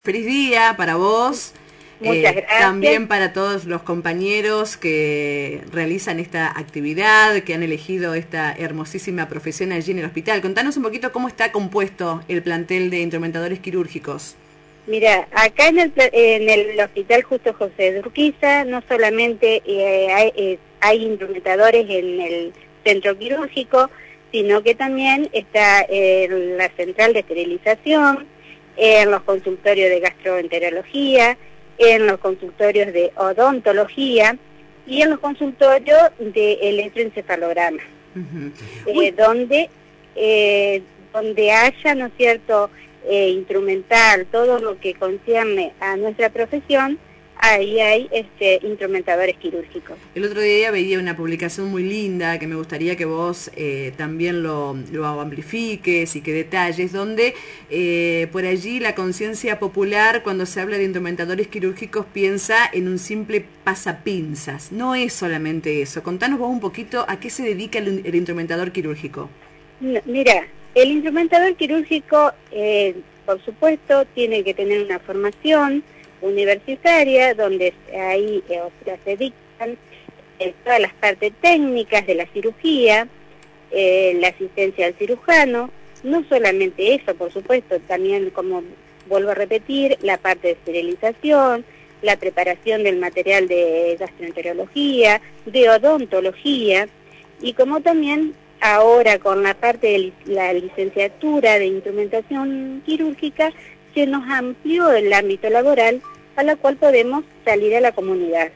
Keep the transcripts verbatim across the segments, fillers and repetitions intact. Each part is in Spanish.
Feliz día para vos. Muchas eh, gracias. También para todos los compañeros que realizan esta actividad, que han elegido esta hermosísima profesión allí en el hospital. Contanos un poquito cómo está compuesto el plantel de instrumentadores quirúrgicos. Mira, acá en el, en el Hospital Justo José de Urquiza no solamente eh, hay, eh, hay instrumentadores en el centro quirúrgico, sino que también está eh, la central de esterilización, en los consultorios de gastroenterología, en los consultorios de odontología y en los consultorios de electroencefalograma, uh-huh. eh, donde, eh, donde haya, ¿no es cierto?, eh, instrumental, todo lo que concierne a nuestra profesión, ahí hay este, instrumentadores quirúrgicos. El otro día veía una publicación muy linda que me gustaría que vos eh, también lo, lo amplifiques y que detalles, donde eh, por allí la conciencia popular, cuando se habla de instrumentadores quirúrgicos, piensa en un simple pasapinzas. No es solamente eso. Contanos vos un poquito a qué se dedica el, el instrumentador quirúrgico. No, mira, el instrumentador quirúrgico, eh, por supuesto, tiene que tener una formación universitaria, donde ahí eh, o sea, se dictan eh, todas las partes técnicas de la cirugía, eh, la asistencia al cirujano, no solamente eso, por supuesto, también, como vuelvo a repetir, la parte de esterilización, la preparación del material de gastroenterología, de odontología, y como también ahora con la parte de la licenciatura de instrumentación quirúrgica, se nos amplió el ámbito laboral a la cual podemos salir a la comunidad.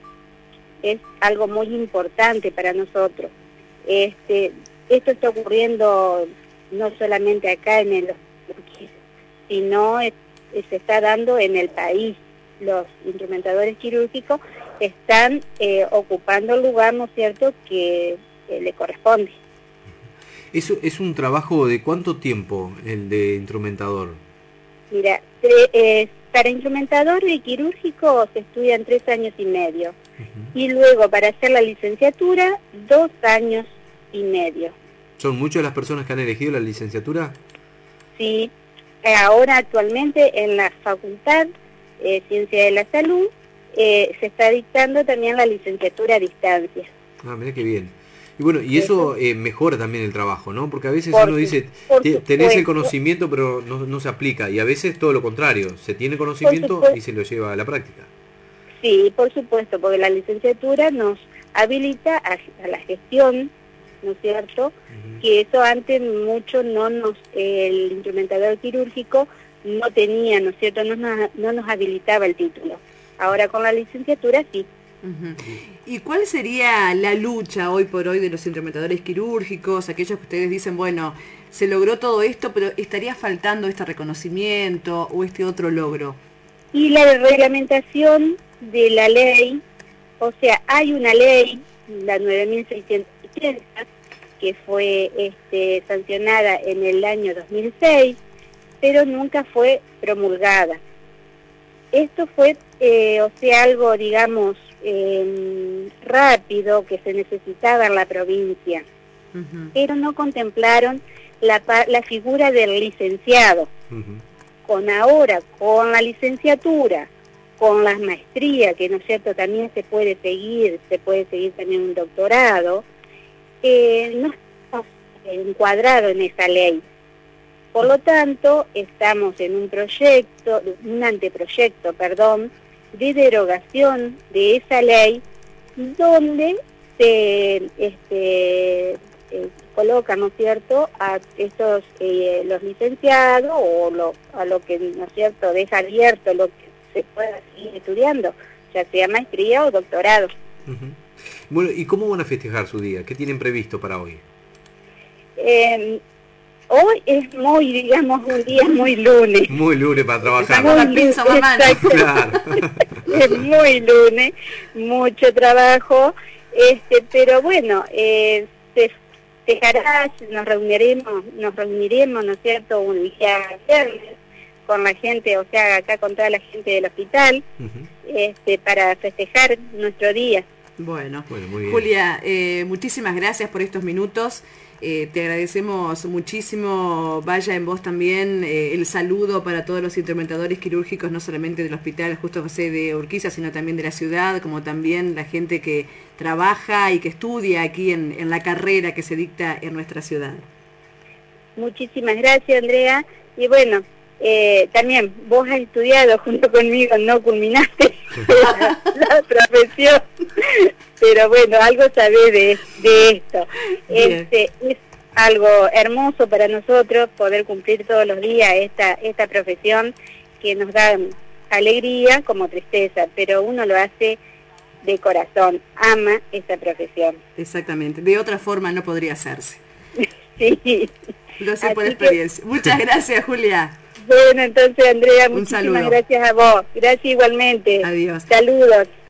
Es algo muy importante para nosotros. Este, esto está ocurriendo no solamente acá en el Urquiza, sino es, se está dando en el país. Los instrumentadores quirúrgicos están eh, ocupando el lugar, ¿no es cierto?, que eh, le corresponde. ¿Eso es un trabajo de cuánto tiempo, el de instrumentador? Mira, eh, para instrumentador de quirúrgico se estudian tres años y medio. Uh-huh. Y luego para hacer la licenciatura, dos años y medio. ¿Son muchas las personas que han elegido la licenciatura? Sí, ahora actualmente en la Facultad de eh, Ciencia de la Salud eh, se está dictando también la licenciatura a distancia. Ah, mira qué bien. Y bueno, y eso eh, mejora también el trabajo, ¿no? Porque a veces por uno dice, tenés el conocimiento pero no, no se aplica, y a veces todo lo contrario, se tiene conocimiento y se lo lleva a la práctica. Sí, por supuesto, porque la licenciatura nos habilita a, a la gestión, ¿no es cierto? Uh-huh. Que eso antes mucho no nos, el instrumentador quirúrgico no tenía, ¿no es cierto? No nos, no nos habilitaba el título. Ahora con la licenciatura sí. Uh-huh. ¿Y cuál sería la lucha hoy por hoy de los instrumentadores quirúrgicos, aquellos que ustedes dicen, bueno, se logró todo esto, pero estaría faltando este reconocimiento o este otro logro? Y la reglamentación de la ley, o sea, hay una ley, la nueve mil seiscientos ochenta, que fue este, sancionada en el año dos mil seis, pero nunca fue promulgada. Esto fue, eh, o sea, algo, digamos, eh, rápido que se necesitaba en la provincia, uh-huh. pero no contemplaron la, la figura del licenciado. Uh-huh. Con ahora, con la licenciatura, con las maestrías, que no es cierto, también se puede seguir, se puede seguir también un doctorado, eh, no estamos encuadrados en esa ley. Por lo tanto, estamos en un proyecto, un anteproyecto, perdón, de derogación de esa ley, donde se este, eh, colocan, ¿no es cierto?, a estos eh, los licenciados o lo, a lo que, ¿no es cierto?, deja abierto lo que se pueda seguir estudiando, ya sea maestría o doctorado. Uh-huh. Bueno, ¿y cómo van a festejar su día? ¿Qué tienen previsto para hoy? Eh, Hoy es muy, digamos, un día muy lunes. Muy lunes para trabajar. Muy la pinza mamá. Claro. Es muy lunes, mucho trabajo, este, pero bueno, eh, se festejará, nos reuniremos, nos reuniremos, ¿no es cierto?, un día viernes con la gente, o sea, acá con toda la gente del hospital, uh-huh. este, para festejar nuestro día. Bueno, bueno muy bien. Julia, eh, muchísimas gracias por estos minutos. Eh, te agradecemos muchísimo, vaya en vos también eh, el saludo para todos los instrumentadores quirúrgicos, no solamente del Hospital Justo José de Urquiza, sino también de la ciudad, como también la gente que trabaja y que estudia aquí en, en la carrera que se dicta en nuestra ciudad. Muchísimas gracias, Andrea. Y bueno, eh, también vos has estudiado junto conmigo, no culminaste la, la profesión, pero bueno, algo sabés de, de esto. Este, es algo hermoso para nosotros poder cumplir todos los días esta, esta profesión que nos da alegría como tristeza, pero uno lo hace de corazón, ama esta profesión. Exactamente, de otra forma no podría hacerse. Sí. Lo sé por experiencia. Que... Muchas gracias, Julia. Bueno, entonces, Andrea, un muchísimas saludo. Gracias a vos. Gracias igualmente. Adiós. Saludos.